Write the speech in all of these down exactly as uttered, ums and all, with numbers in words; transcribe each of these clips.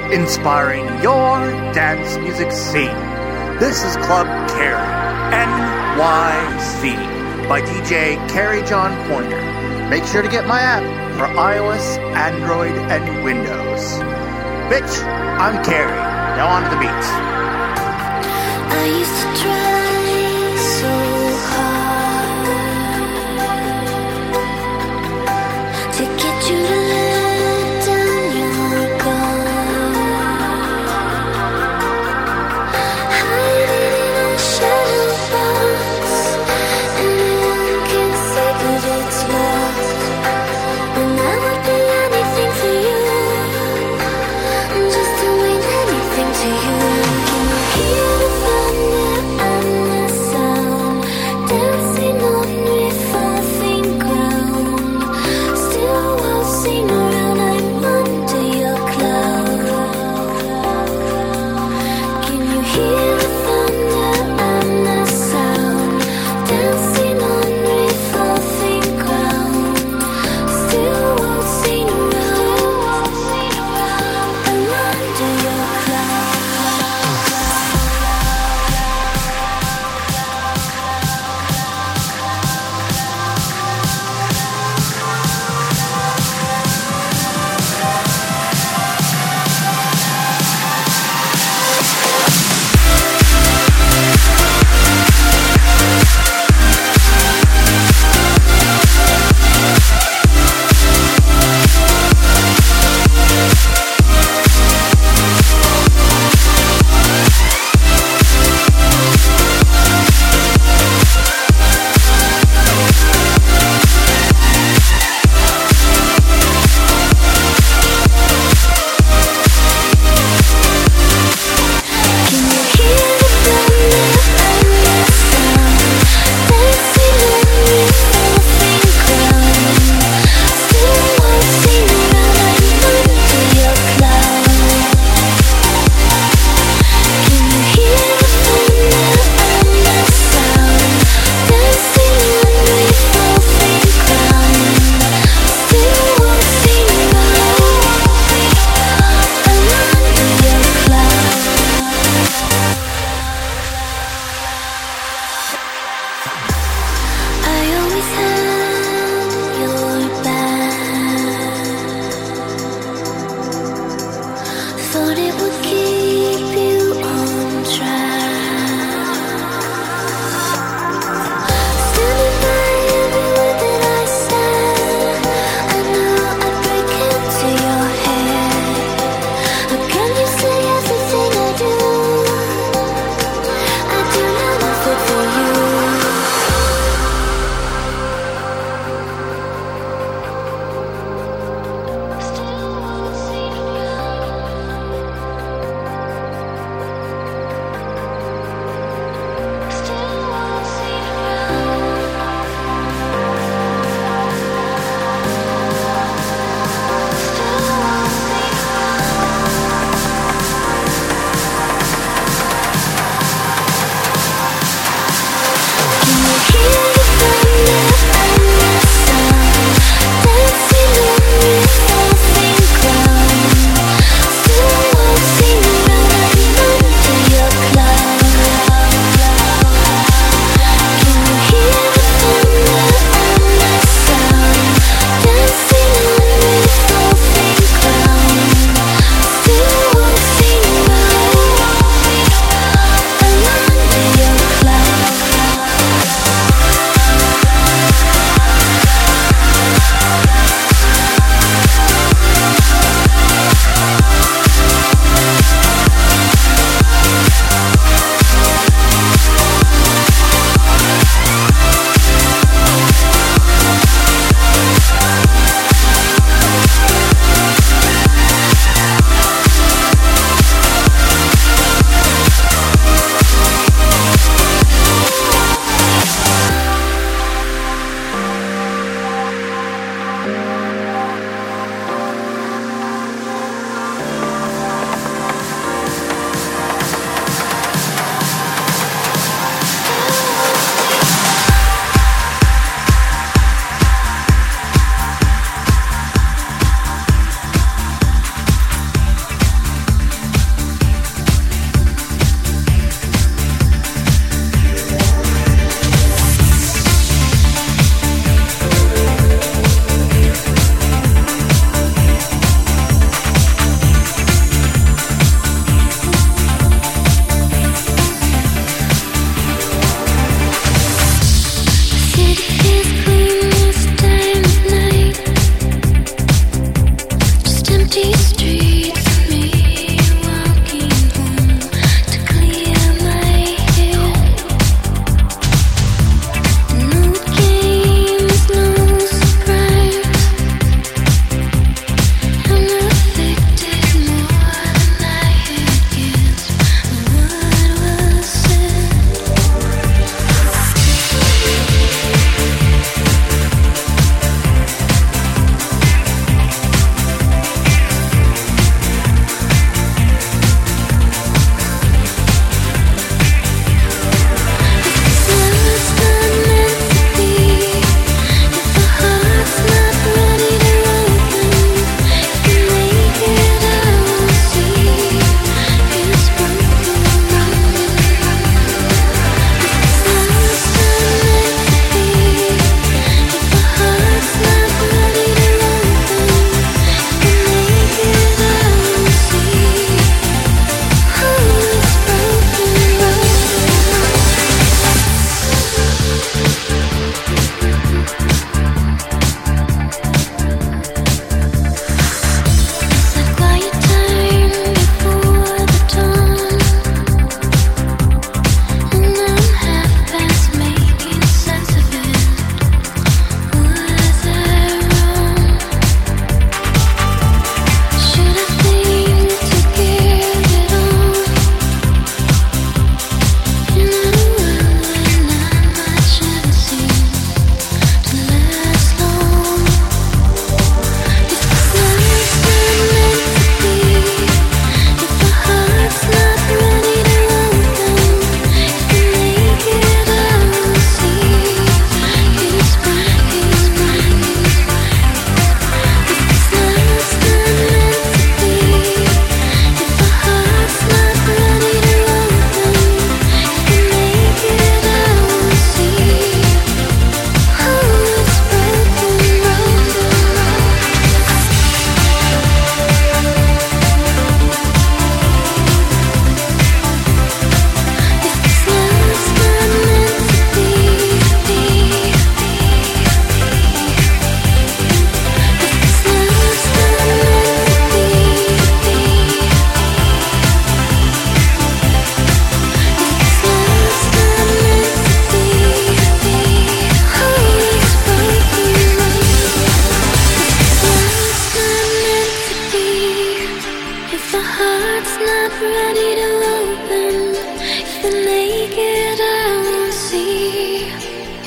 inspiring your dance music scene. This is Club Carry, N Y C, by D J Carrie John Pointer. Make sure to get my app for iOS, Android, and Windows. Bitch, I'm Carrie. Now on to the beats. I used to try so hard to get you to let down your guard, hiding in a shadow box. Anyone can see that it's lost, and I would be anything for you, just to mean anything to you. Can you hear the thunder?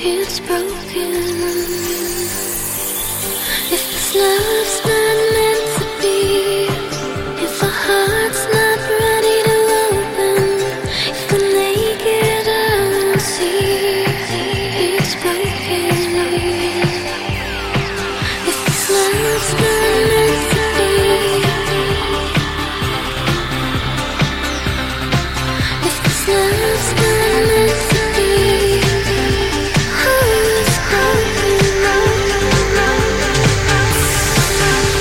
it's broken. If this love's not meant to be, if our heart's not ready to open, if we're naked I won't see it's broken. If this love's not meant to be, if this love's not meant to be, oh, it's broken.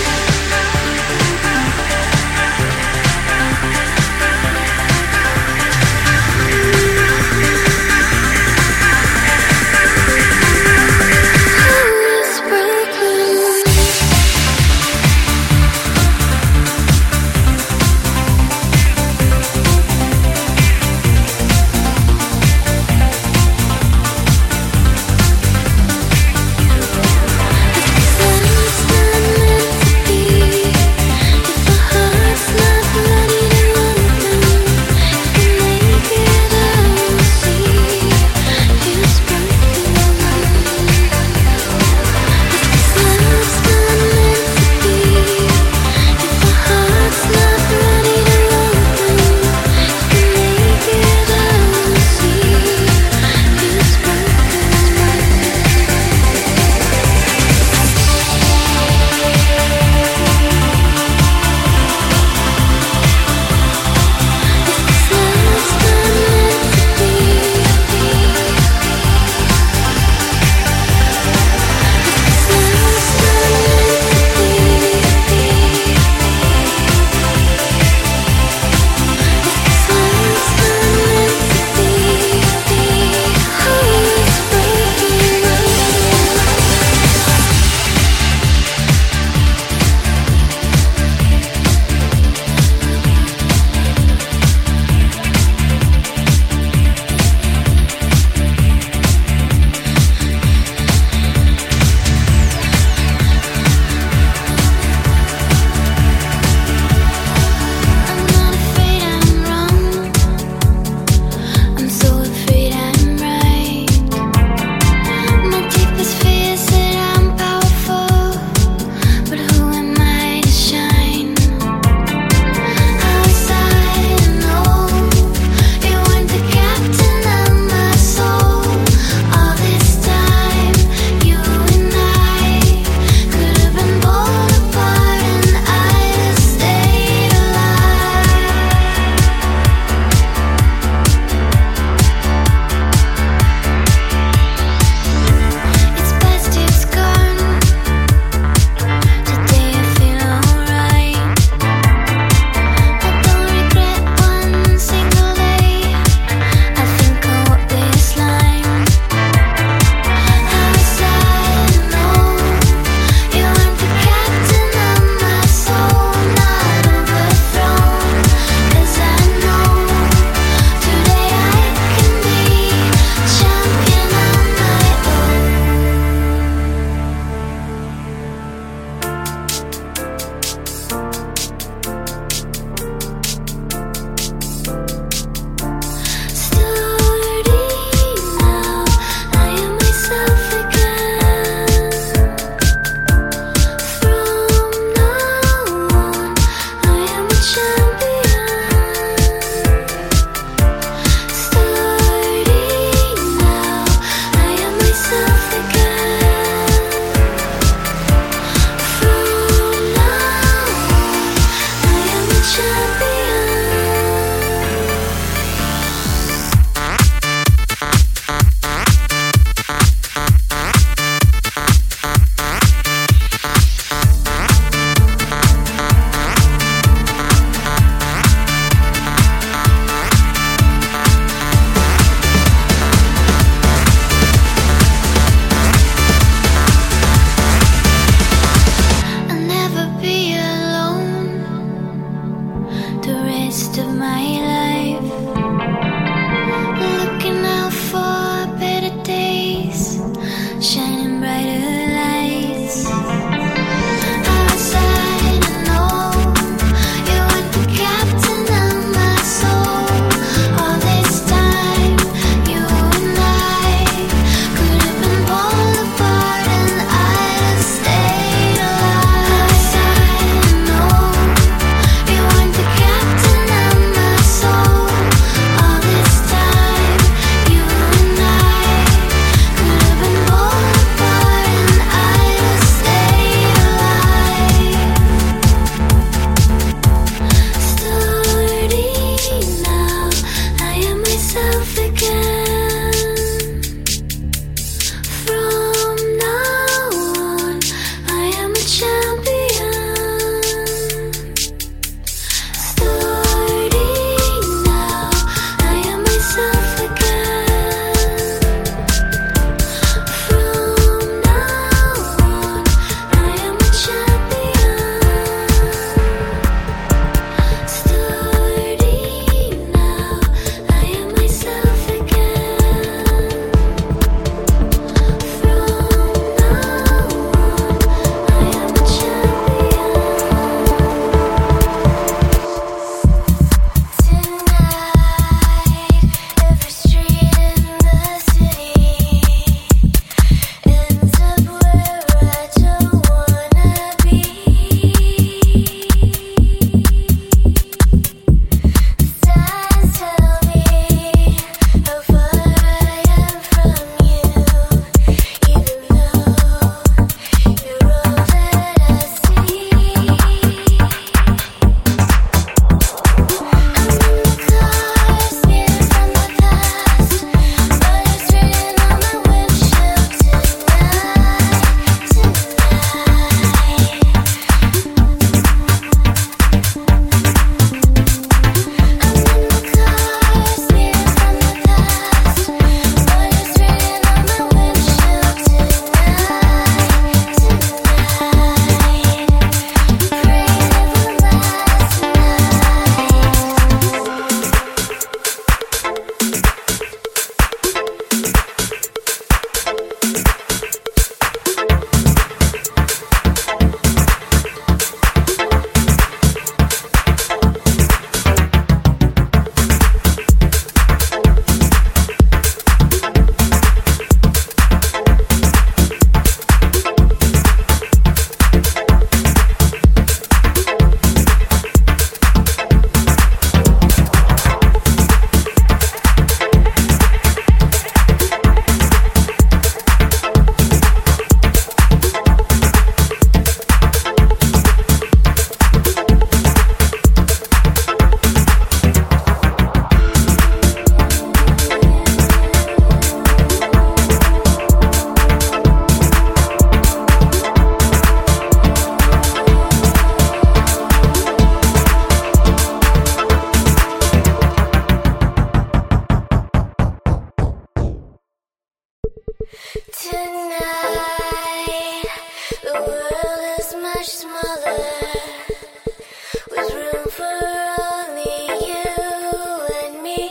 Tonight, the world is much smaller, with room for only you and me.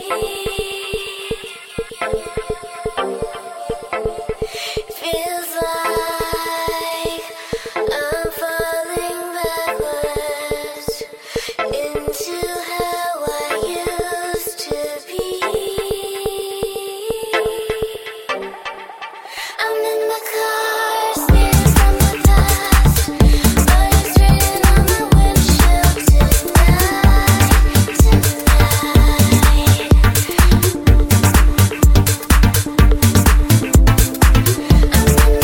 Feels like I'm falling backwards into how I used to be. I'm in my car, scared from the past, but it's raining on my windshield tonight, tonight. I'm in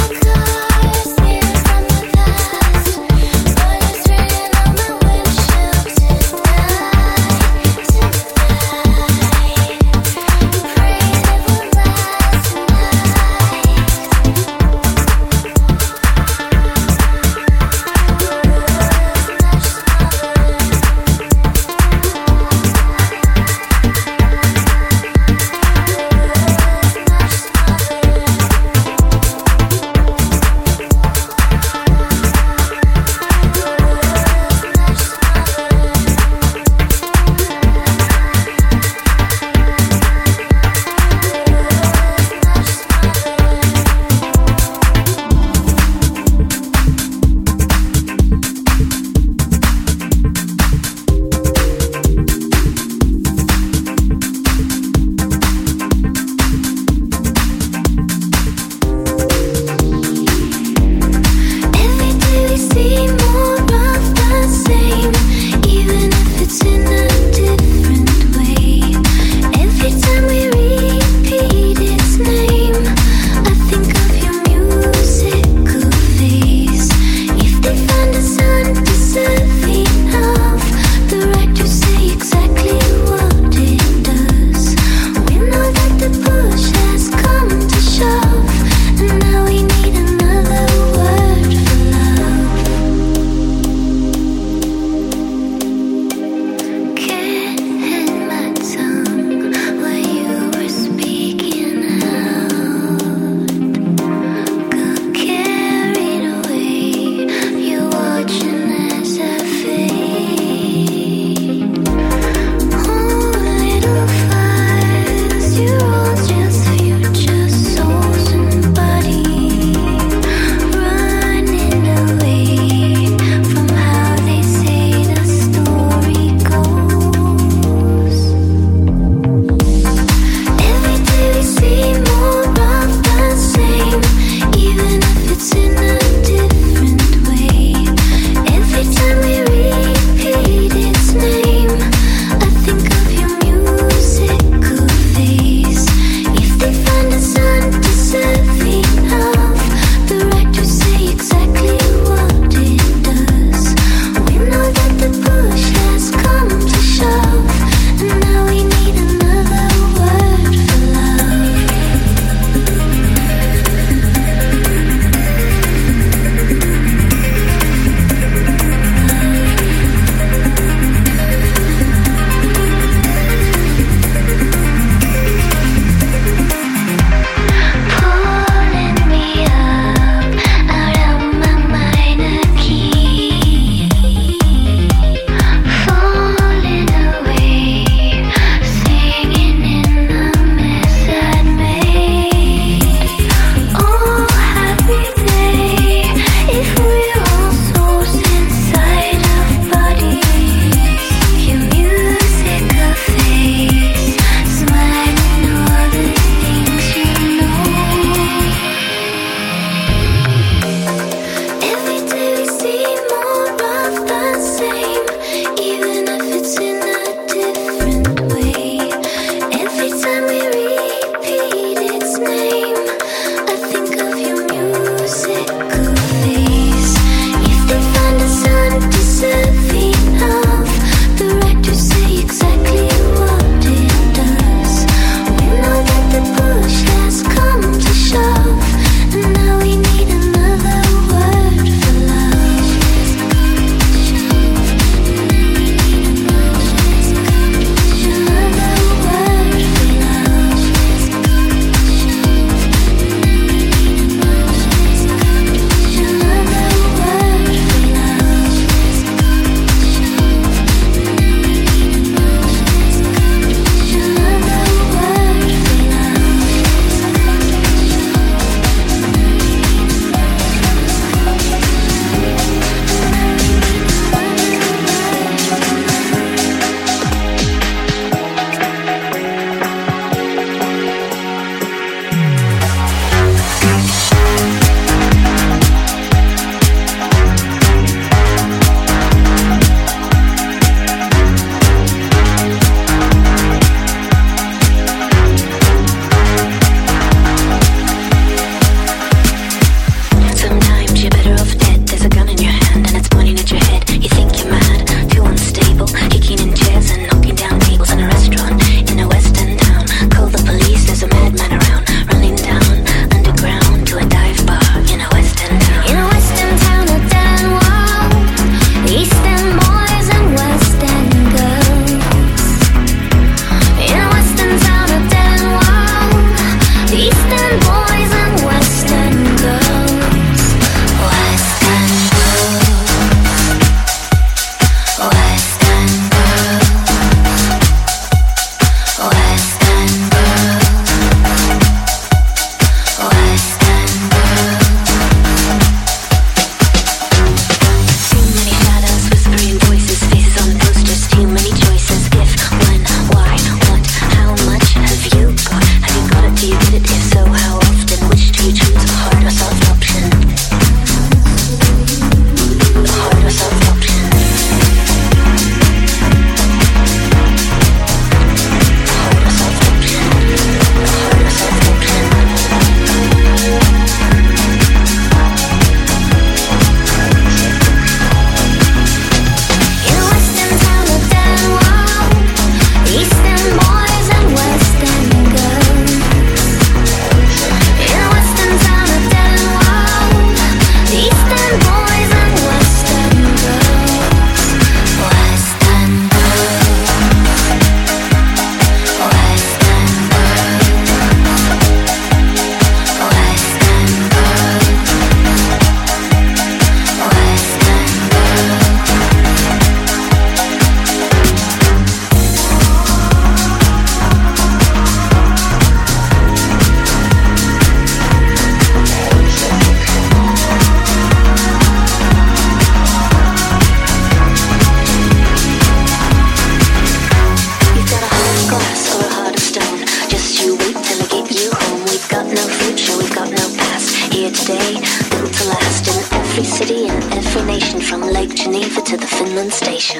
here today, built to last in every city and every nation, from Lake Geneva to the Finland Station.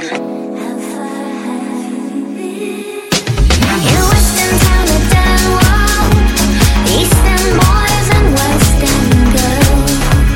In Western town of Danwell, Eastern boys and Western girls.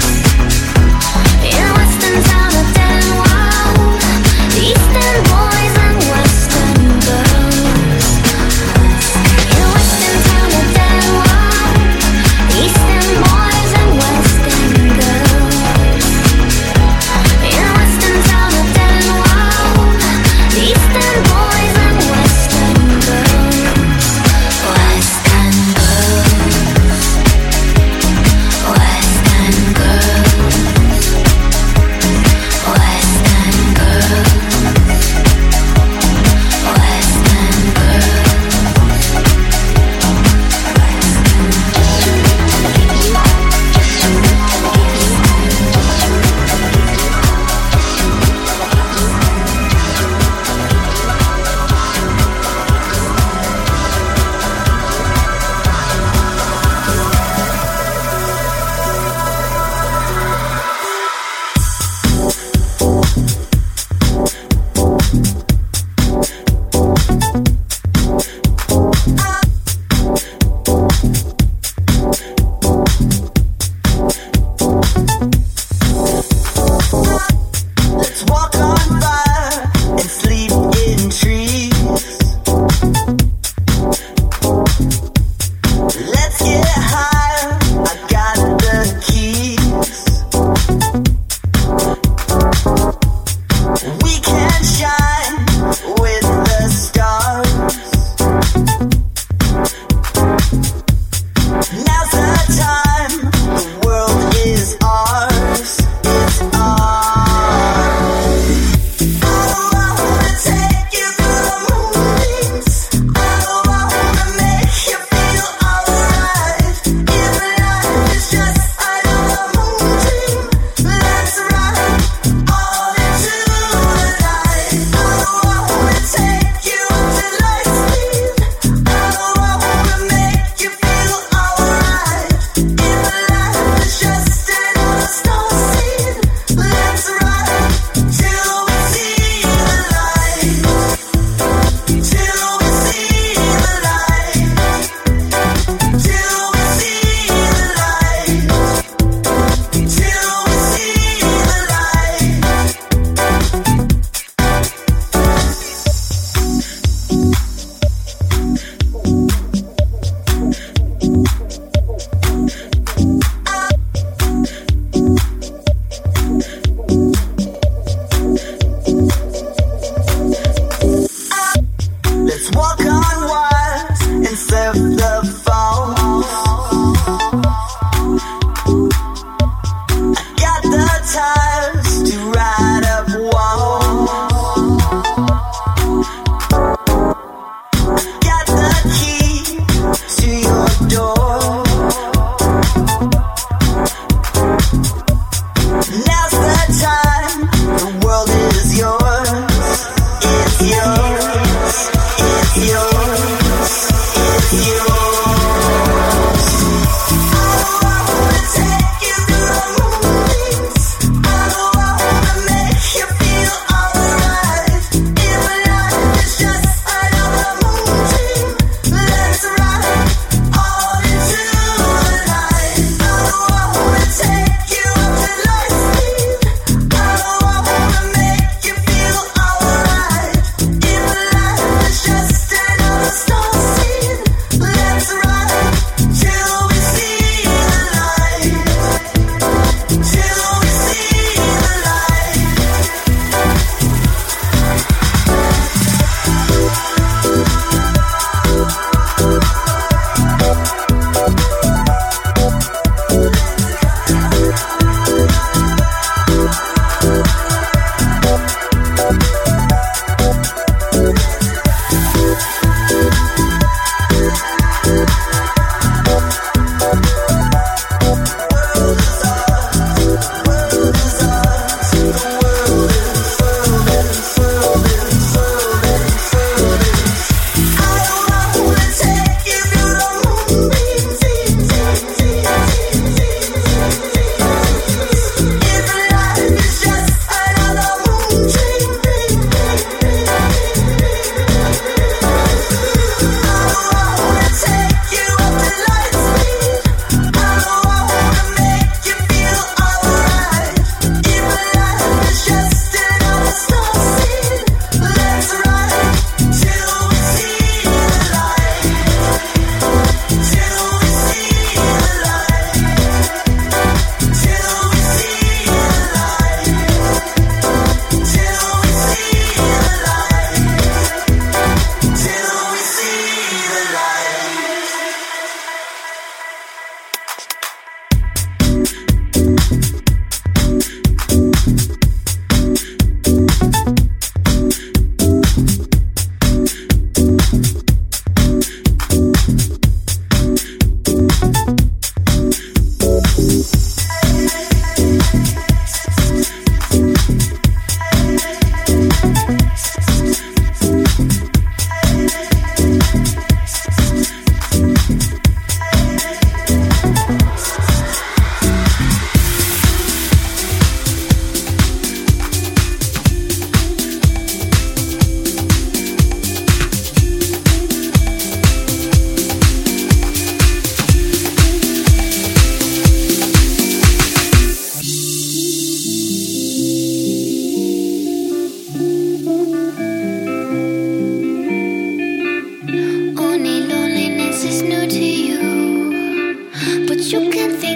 In Western town of Danwell, Eastern boys and Western girls. In Western town of Danwell, Eastern boys and Western girls. In Western town of Danwell, Eastern boys and Western girls. Western girls. Western girls. Western girls. Western girls. Let's walk on fire and sleep in trees. Let's get higher, I got the keys. We can shine with the stars. Now's the time, the world is ours. It's ours. I wanna take you through the moonbeams. I wanna make you feel alright. If life is just another moon dream, let's ride all into the night. I wanna take you to light speed. I wanna make you feel alright. If life is just another star seed, let's ride till we see the light. Till we see the light. Till we see the light. Till we see the Let's walk on wires and surf the falls. I got the tires to ride up walls. I got the key to your door. Now's the time, the world is yours. It's yours. It's yours. It's yours. I wanna take you through the moonbeams. I wanna make you feel alright. If life is just another moon dream, let's ride all into the night. I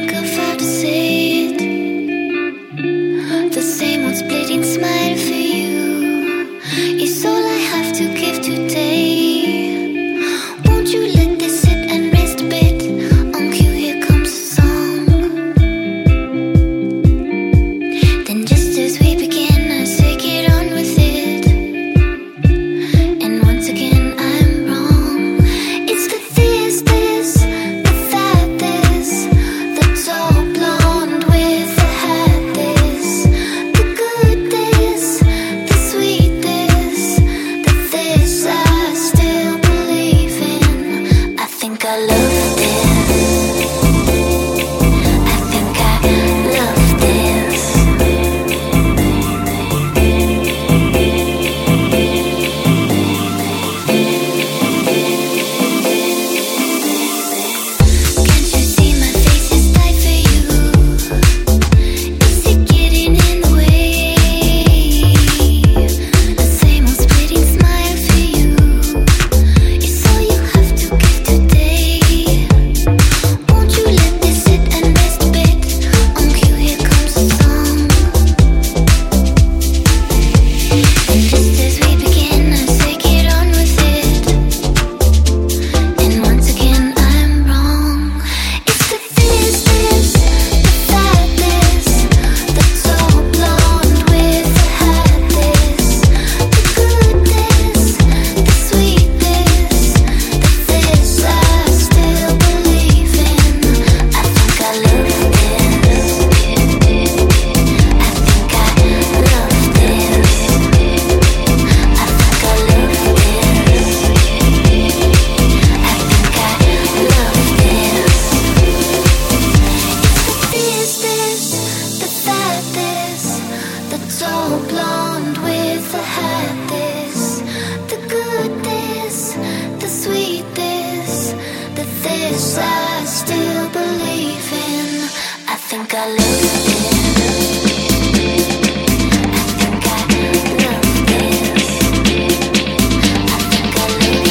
think of how to say it. The same old splitting smile for you is all I have to give today. Won't you let this sit and rest a bit? On cue, here comes a song. Then just as we begin, I say get on with it. And once again I'm wrong. It's the this, this, the that, this, the tall blonde with the hat, this, the good, this, the sweet, this, the this I still believe in. I think I love this. I think I love this. Can't you see my face is tight for you? Is it getting in the way? The same old splitting smile for you is all you have to give today. Won't you let this sit and rest a bit? On cue, here comes a song. And just as we begin, I say get on with it. And once again I'm wrong. It's the this, this, the that, this, the tall blonde with the hat, this, the good, this, the sweet, this, the this I still believe in. I think I love this. I think I love this. I think I love this. I think I love this. It's the this, this, the that, this, the tall blonde with the hat, this, the good, this, the sweet, this, the this I still believe in. I think I love this. I think I love this. I think I love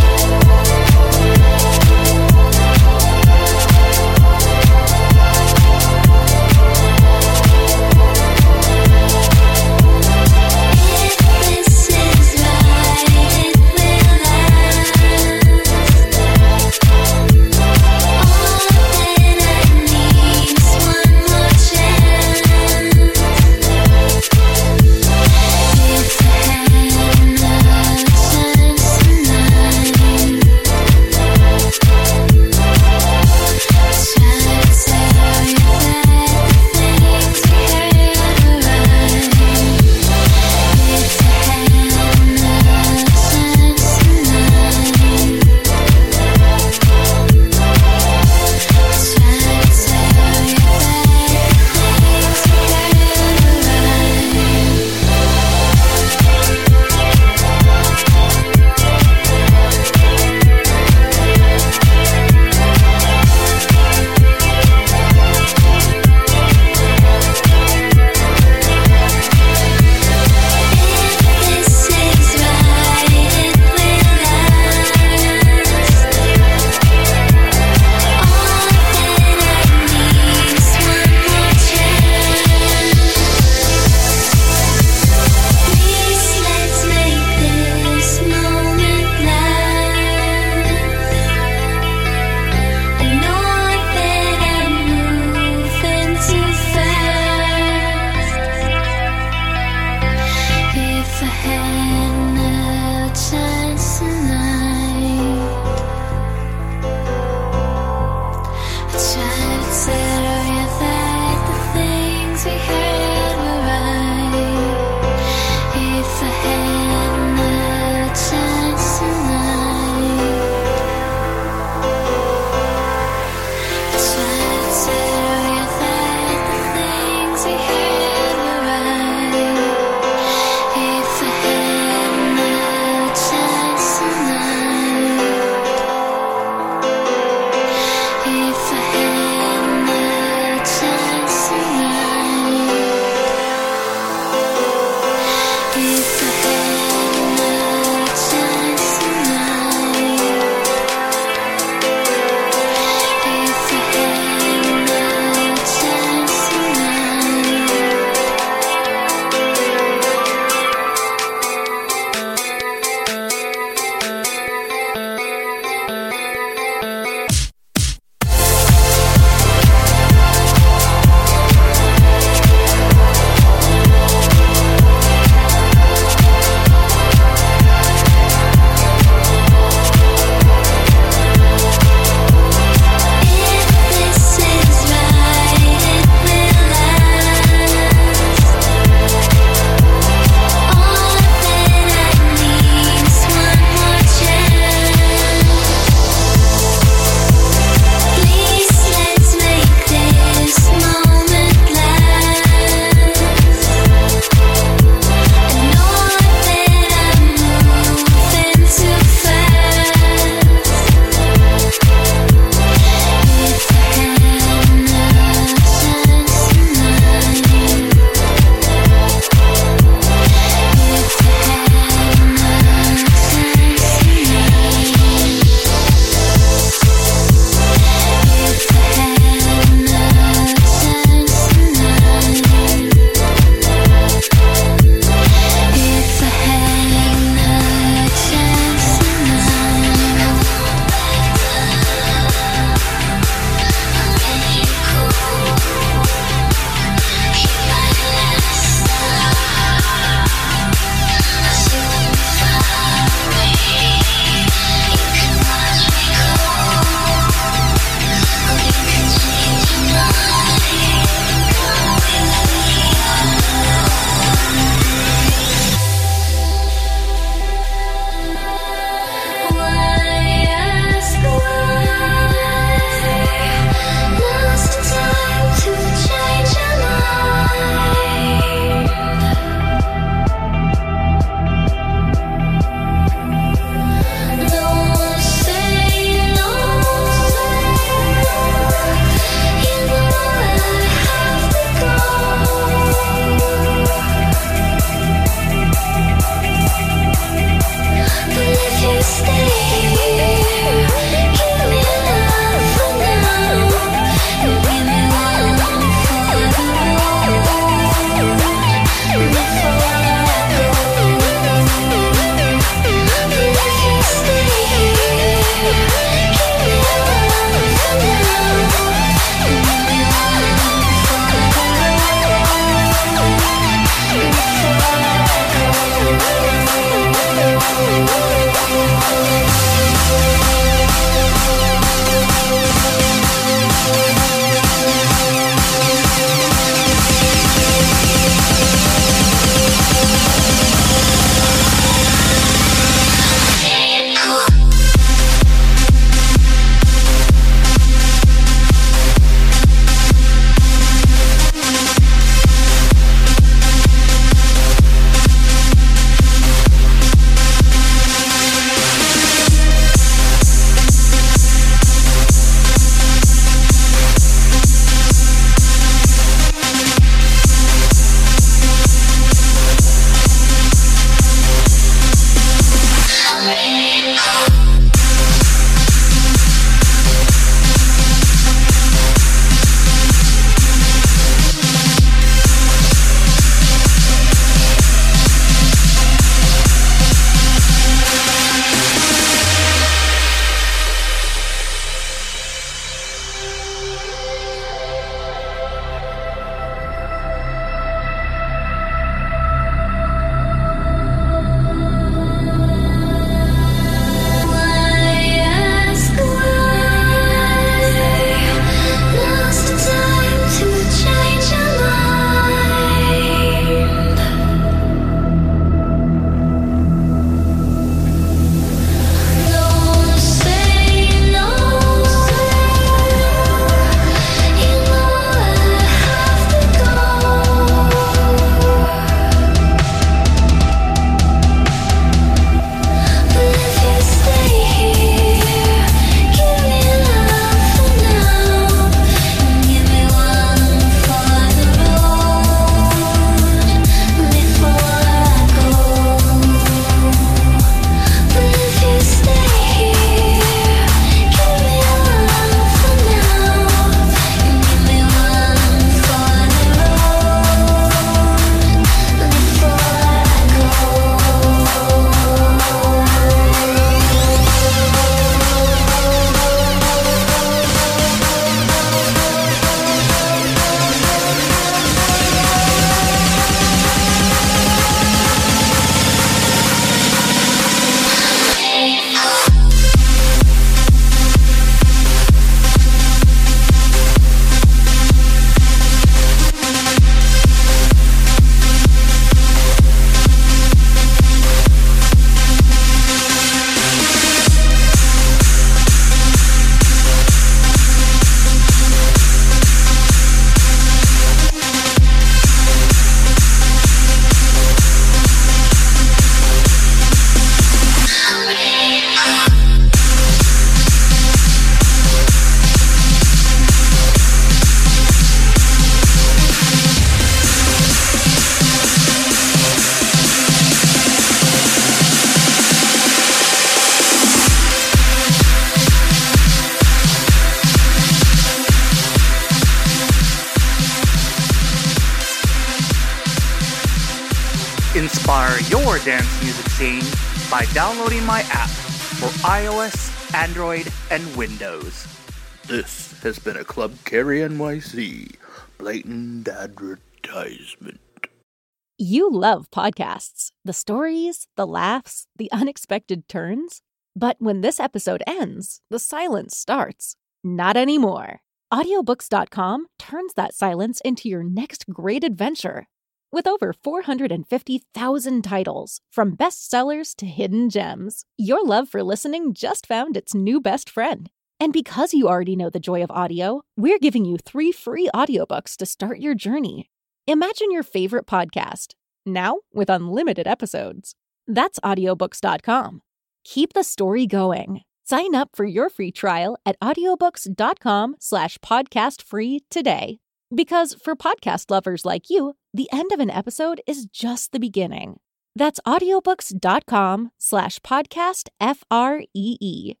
Inspire your dance music scene by downloading my app for iOS, Android, and Windows. This has been a Club Carry N Y C blatant advertisement. You love podcasts, the stories, the laughs, the unexpected turns. But when this episode ends, the silence starts. Not anymore. Audiobooks dot com turns that silence into your next great adventure. With over four hundred fifty thousand titles, from bestsellers to hidden gems, your love for listening just found its new best friend. And because you already know the joy of audio, we're giving you three free audiobooks to start your journey. Imagine your favorite podcast, now with unlimited episodes. That's audiobooks dot com. Keep the story going. Sign up for your free trial at audiobooks dot com slash podcast free today. Because for podcast lovers like you, the end of an episode is just the beginning. That's audiobooks dot com slash podcast F R E E.